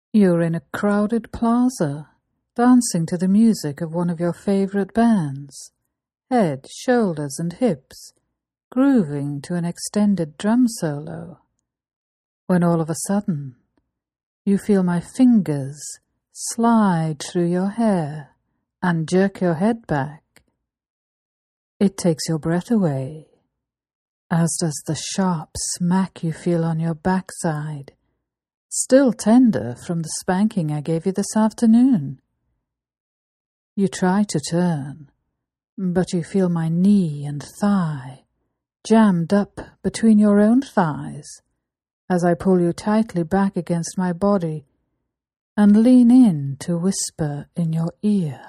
You're in a crowded plaza, dancing to the music of one of your favorite bands, head, shoulders, and hips, grooving to an extended drum solo, when all of a sudden you feel my fingers slide through your hair and jerk your head back. It takes your breath away, as does the sharp smack you feel on your backside, still tender from the spanking I gave you this afternoon. You try to turn, but you feel my knee and thigh jammed up between your own thighs as I pull you tightly back against my body and lean in to whisper in your ear.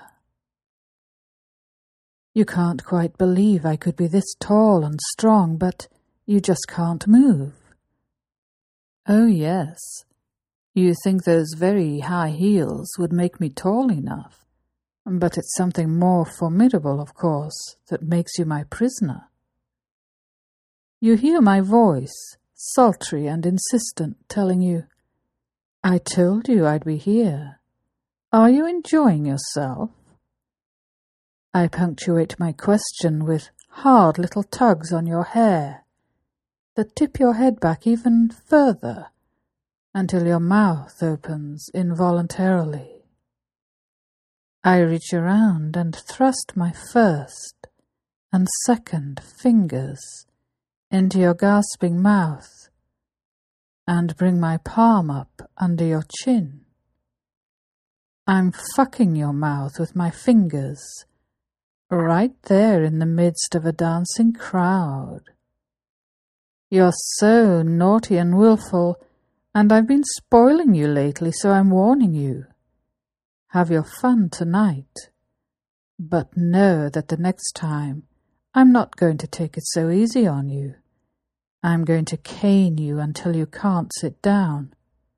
You can't quite believe I could be this tall and strong, but you just can't move. Oh yes, you think those very high heels would make me tall enough, but it's something more formidable, of course, that makes you my prisoner. You hear my voice, sultry and insistent, telling you, "I told you I'd be here. Are you enjoying yourself?" I punctuate my question with hard little tugs on your hair that tip your head back even further until your mouth opens involuntarily. I reach around and thrust my first and second fingers into your gasping mouth and bring my palm up under your chin. I'm fucking your mouth with my fingers right there in the midst of a dancing crowd. You're so naughty and willful, and I've been spoiling you lately, so I'm warning you. Have your fun tonight, but know that the next time I'm not going to take it so easy on you. I'm going to cane you until you can't sit down.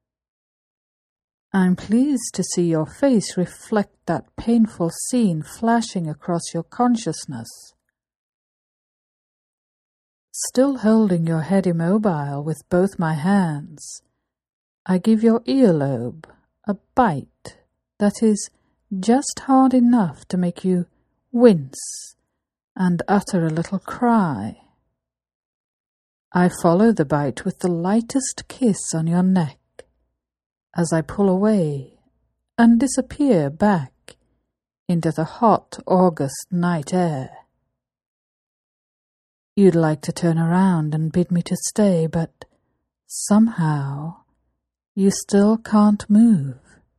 I'm pleased to see your face reflect that painful scene flashing across your consciousness. Still holding your head immobile with both my hands, I give your earlobe a bite that is just hard enough to make you wince and utter a little cry. I follow the bite with the lightest kiss on your neck as I pull away and disappear back into the hot August night air. You'd like to turn around and bid me to stay, but somehow you still can't move.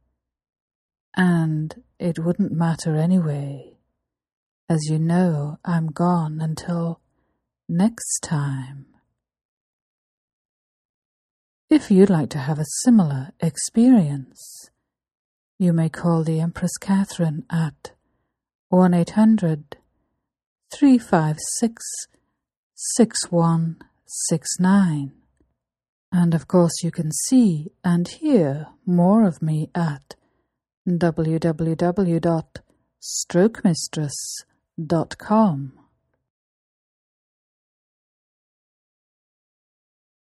And it wouldn't matter anyway, as you know I'm gone until next time. If you'd like to have a similar experience, you may call the Empress Catherine at 1-800-356-6169. And of course you can see and hear more of me at www.strokemistress.com.